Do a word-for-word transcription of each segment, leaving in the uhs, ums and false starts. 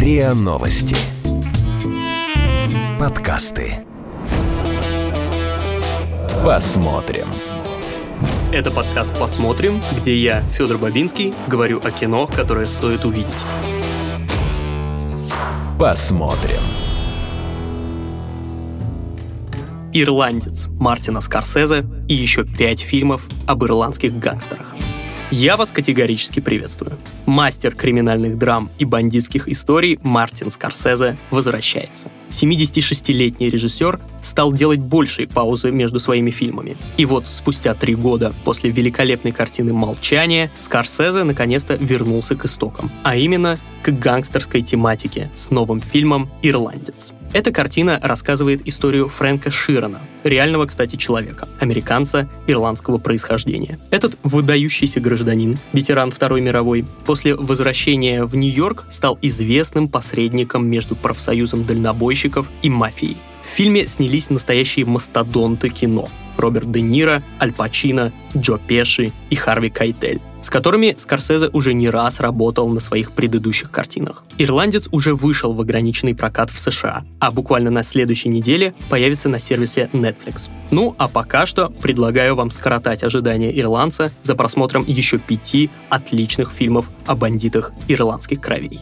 РИА Новости. Подкасты. Посмотрим. Это подкаст «Посмотрим», где я, Федор Бабинский, говорю о кино, которое стоит увидеть. Посмотрим. «Ирландец» Мартина Скорсезе и еще пять фильмов об ирландских гангстерах. Я вас категорически приветствую. Мастер криминальных драм и бандитских историй Мартин Скорсезе возвращается. семидесятишестилетний режиссер стал делать большие паузы между своими фильмами. И вот спустя три года после великолепной картины «Молчание» Скорсезе наконец-то вернулся к истокам, а именно к гангстерской тематике с новым фильмом «Ирландец». Эта картина рассказывает историю Фрэнка Ширана, реального, кстати, человека, американца ирландского происхождения. Этот выдающийся гражданин, ветеран Второй мировой, после возвращения в Нью-Йорк стал известным посредником между профсоюзом дальнобойщиков и мафией. В фильме снялись настоящие мастодонты кино – Роберт Де Ниро, Аль Пачино, Джо Пеши и Харви Кейтель, с которыми Скорсезе уже не раз работал на своих предыдущих картинах. «Ирландец» уже вышел в ограниченный прокат в США, а буквально на следующей неделе появится на сервисе Netflix. Ну, а пока что предлагаю вам скоротать ожидания «Ирландца» за просмотром еще пяти отличных фильмов о бандитах ирландских кровей.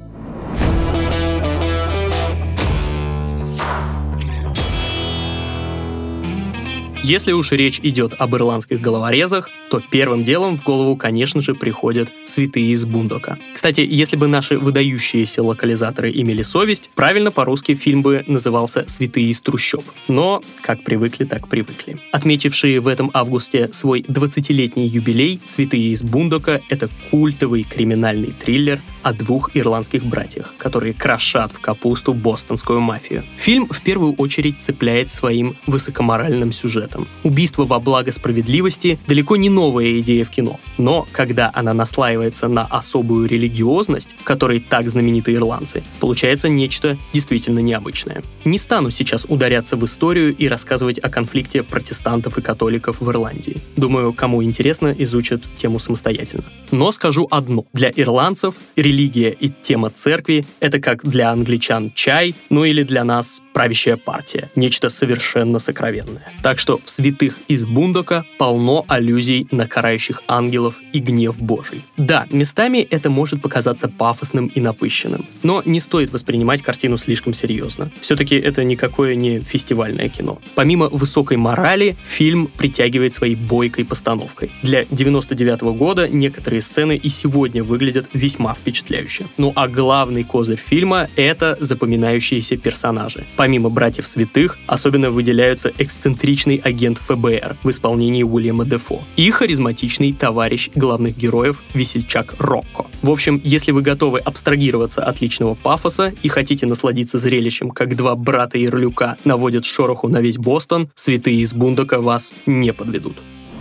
Если уж речь идет об ирландских головорезах, то первым делом в голову, конечно же, приходят «Святые из Бундока». Кстати, если бы наши выдающиеся локализаторы имели совесть, правильно по-русски фильм бы назывался «Святые из трущоб». Но как привыкли, так привыкли. Отметившие в этом августе свой двадцатилетний юбилей, «Святые из Бундока» — это культовый криминальный триллер о двух ирландских братьях, которые крошат в капусту бостонскую мафию. Фильм в первую очередь цепляет своим высокоморальным сюжетом. Убийство во благо справедливости — далеко не новая идея в кино, но когда она наслаивается на особую религиозность, в которой так знамениты ирландцы, получается нечто действительно необычное. Не стану сейчас ударяться в историю и рассказывать о конфликте протестантов и католиков в Ирландии. Думаю, кому интересно, изучат тему самостоятельно. Но скажу одно. Для ирландцев религия и тема церкви — это как для англичан чай, ну или для нас правящая партия. Нечто совершенно сокровенное. Так что в «Святых из Бундока» полно аллюзий на карающих ангелов и гнев Божий. Да, местами это может показаться пафосным и напыщенным, но не стоит воспринимать картину слишком серьезно. Все-таки это никакое не фестивальное кино. Помимо высокой морали, фильм притягивает своей бойкой постановкой. Для девяносто девятого года некоторые сцены и сегодня выглядят весьма впечатляюще. Ну а главный козырь фильма — это запоминающиеся персонажи. Помимо братьев Святых, особенно выделяются эксцентричный агент эф бэ эр в исполнении Уильяма Дефо и харизматичный товарищ главных героев весельчак Рокко. В общем, если вы готовы абстрагироваться от личного пафоса и хотите насладиться зрелищем, как два брата-ярлюка наводят шороху на весь Бостон, «Святые из Бундока» вас не подведут.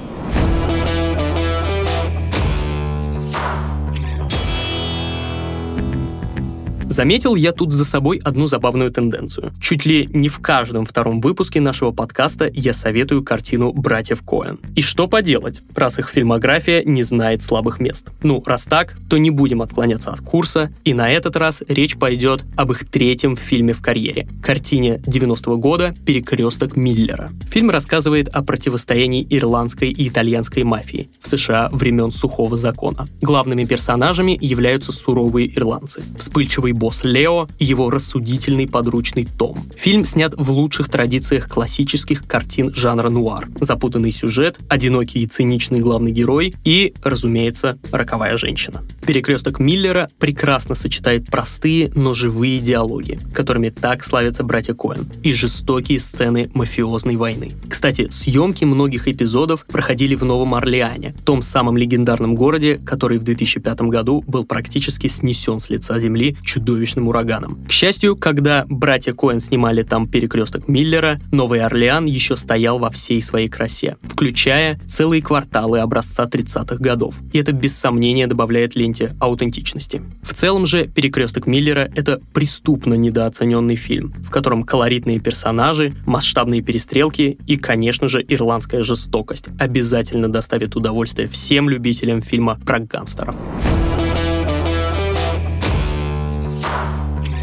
Заметил я тут за собой одну забавную тенденцию. Чуть ли не в каждом втором выпуске нашего подкаста я советую картину братьев Коэн. И что поделать, раз их фильмография не знает слабых мест. Ну, раз так, то не будем отклоняться от курса, и на этот раз речь пойдет об их третьем фильме в карьере — картине девяностого года «Перекресток Миллера». Фильм рассказывает о противостоянии ирландской и итальянской мафии в США времен сухого закона. Главными персонажами являются суровые ирландцы, вспыльчивый босс Лео и его рассудительный подручный Том. Фильм снят в лучших традициях классических картин жанра нуар. Запутанный сюжет, одинокий и циничный главный герой и, разумеется, роковая женщина. «Перекресток Миллера» прекрасно сочетает простые, но живые диалоги, которыми так славятся братья Коэн, и жестокие сцены мафиозной войны. Кстати, съемки многих эпизодов проходили в Новом Орлеане, том самом легендарном городе, который в две тысячи пятом году был практически снесен с лица земли чудовищным ураганом. К счастью, когда братья Коэн снимали там «Перекресток Миллера», Новый Орлеан еще стоял во всей своей красе, включая целые кварталы образца тридцатых годов. И это без сомнения добавляет ленте аутентичности. В целом же «Перекресток Миллера» — это преступно недооцененный фильм, в котором колоритные персонажи, масштабные перестрелки и, конечно же, ирландская жестокость обязательно доставит удовольствие всем любителям фильма про гангстеров.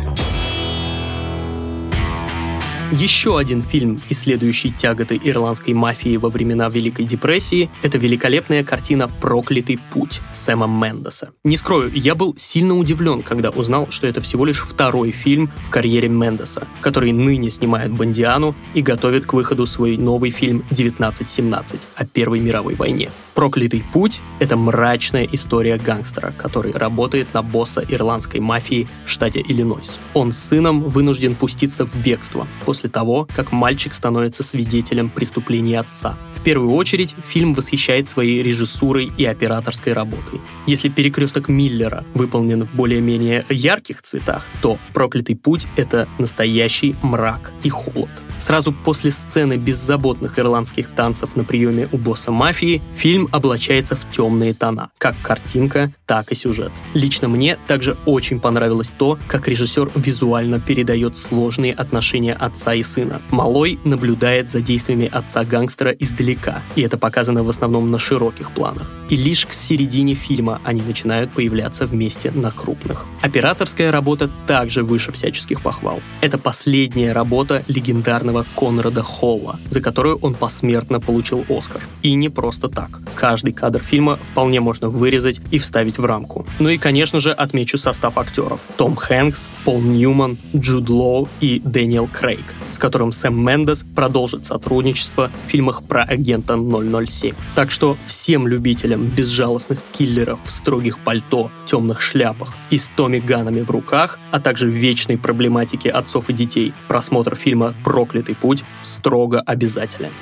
Еще один фильм, исследующий тяготы ирландской мафии во времена Великой депрессии, это великолепная картина «Проклятый путь» Сэма Мендеса. Не скрою, я был сильно удивлен, когда узнал, что это всего лишь второй фильм в карьере Мендеса, который ныне снимает «Бондиану» и готовит к выходу свой новый фильм девятнадцать семнадцать о Первой мировой войне. «Проклятый путь» — это мрачная история гангстера, который работает на босса ирландской мафии в штате Иллинойс. Он с сыном вынужден пуститься в бегство после того, как мальчик становится свидетелем преступлений отца. В первую очередь, фильм восхищает своей режиссурой и операторской работой. Если «Перекресток Миллера» выполнен в более-менее ярких цветах, то «Проклятый путь» — это настоящий мрак и холод. Сразу после сцены беззаботных ирландских танцев на приеме у босса мафии фильм облачается в темные тона, как картинка, так и сюжет. Лично мне также очень понравилось то, как режиссер визуально передает сложные отношения отца и сына. Малой наблюдает за действиями отца-гангстера издалека, и это показано в основном на широких планах. И лишь к середине фильма они начинают появляться вместе на крупных. Операторская работа также выше всяческих похвал. Это последняя работа легендарного Конрада Холла, за которую он посмертно получил Оскар. И не просто так. Каждый кадр фильма вполне можно вырезать и вставить в рамку. Ну и, конечно же, отмечу состав актеров. Том Хэнкс, Пол Ньюман, Джуд Лоу и Дэниел Крейг, с которым Сэм Мендес продолжит сотрудничество в фильмах про агента ноль ноль семь. Так что всем любителям безжалостных киллеров в строгих пальто, темных шляпах и с томми-ганами в руках, а также вечной проблематики отцов и детей, просмотр фильма «Проклятый путь» строго обязателен.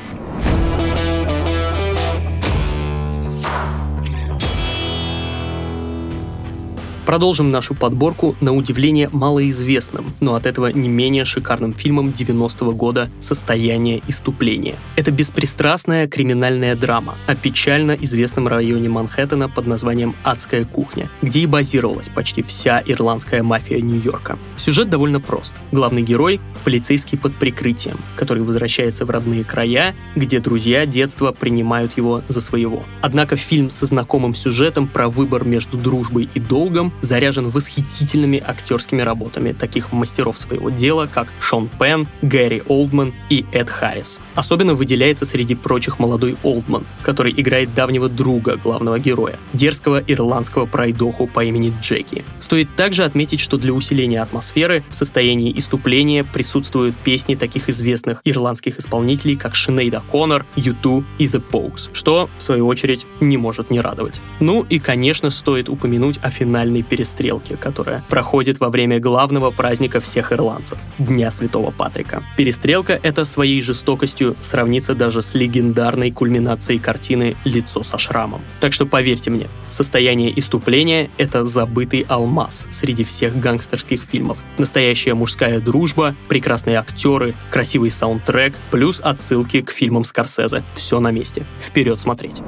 Продолжим нашу подборку на удивление малоизвестным, но от этого не менее шикарным фильмом девяностого года «Состояние исступления». Это беспристрастная криминальная драма о печально известном районе Манхэттена под названием «Адская кухня», где и базировалась почти вся ирландская мафия Нью-Йорка. Сюжет довольно прост. Главный герой — полицейский под прикрытием, который возвращается в родные края, где друзья детства принимают его за своего. Однако фильм со знакомым сюжетом про выбор между дружбой и долгом заряжен восхитительными актерскими работами таких мастеров своего дела, как Шон Пенн, Гэри Олдман и Эд Харрис. Особенно выделяется среди прочих молодой Олдман, который играет давнего друга главного героя, дерзкого ирландского пройдоху по имени Джеки. Стоит также отметить, что для усиления атмосферы в состоянии исступления присутствуют песни таких известных ирландских исполнителей, как Синеад О'Коннор, ю ту и The Pogues, что, в свою очередь, не может не радовать. Ну и, конечно, стоит упомянуть о финальной перестрелке, которая проходит во время главного праздника всех ирландцев — Дня Святого Патрика. Перестрелка эта своей жестокостью сравнится даже с легендарной кульминацией картины «Лицо со шрамом». Так что поверьте мне, «Состояние исступления» — это забытый алмаз среди всех гангстерских фильмов. Настоящая мужская дружба, прекрасные актеры, красивый саундтрек, плюс отсылки к фильмам Скорсезе. Все на месте. Вперед смотреть!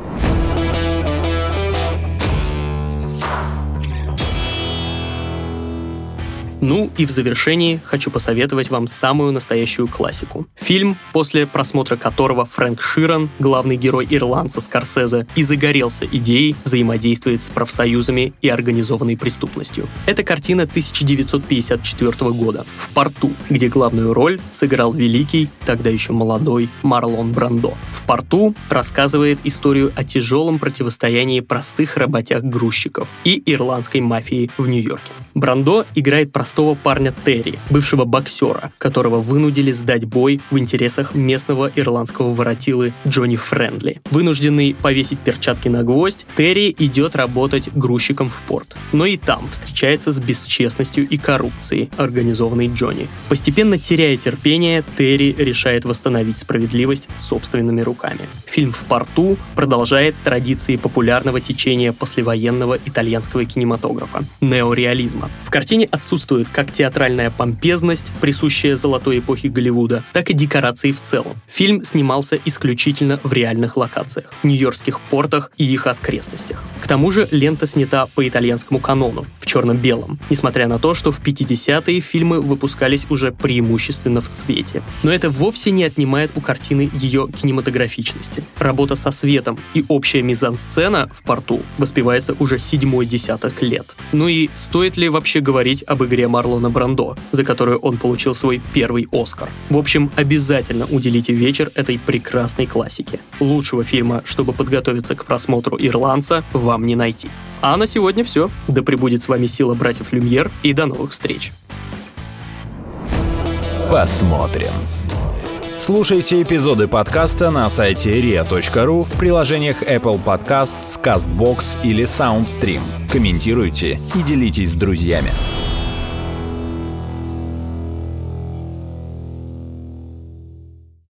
Ну и в завершении хочу посоветовать вам самую настоящую классику. Фильм, после просмотра которого Фрэнк Ширан, главный герой ирландца Скорсезе, и загорелся идеей взаимодействовать с профсоюзами и организованной преступностью. Это картина тысяча девятьсот пятьдесят четвёртого года «В порту», где главную роль сыграл великий, тогда еще молодой, Марлон Брандо. «В порту» рассказывает историю о тяжелом противостоянии простых работяг-грузчиков и ирландской мафии в Нью-Йорке. Брандо играет простого парня Терри, бывшего боксера, которого вынудили сдать бой в интересах местного ирландского воротилы Джонни Френдли. Вынужденный повесить перчатки на гвоздь, Терри идет работать грузчиком в порт. Но и там встречается с бесчестностью и коррупцией, организованной Джонни. Постепенно теряя терпение, Терри решает восстановить справедливость собственными руками. Фильм «В порту» продолжает традиции популярного течения послевоенного итальянского кинематографа — неореализма. В картине отсутствует как театральная помпезность, присущая золотой эпохе Голливуда, так и декорации в целом. Фильм снимался исключительно в реальных локациях — нью-йоркских портах и их окрестностях. К тому же лента снята по итальянскому канону, в черно-белом, несмотря на то, что в пятидесятые фильмы выпускались уже преимущественно в цвете. Но это вовсе не отнимает у картины ее кинематографичности. Работа со светом и общая мизансцена в порту воспевается уже седьмой десяток лет. Ну и стоит ли вообще говорить об игре Марлона Брандо, за которую он получил свой первый Оскар. В общем, обязательно уделите вечер этой прекрасной классике. Лучшего фильма, чтобы подготовиться к просмотру «Ирландца», вам не найти. А на сегодня все. Да пребудет с вами сила братьев Люмьер, и до новых встреч. Посмотрим. Слушайте эпизоды подкаста на сайте риа точка ру, в приложениях Apple Podcasts, CastBox или SoundStream. Комментируйте и делитесь с друзьями.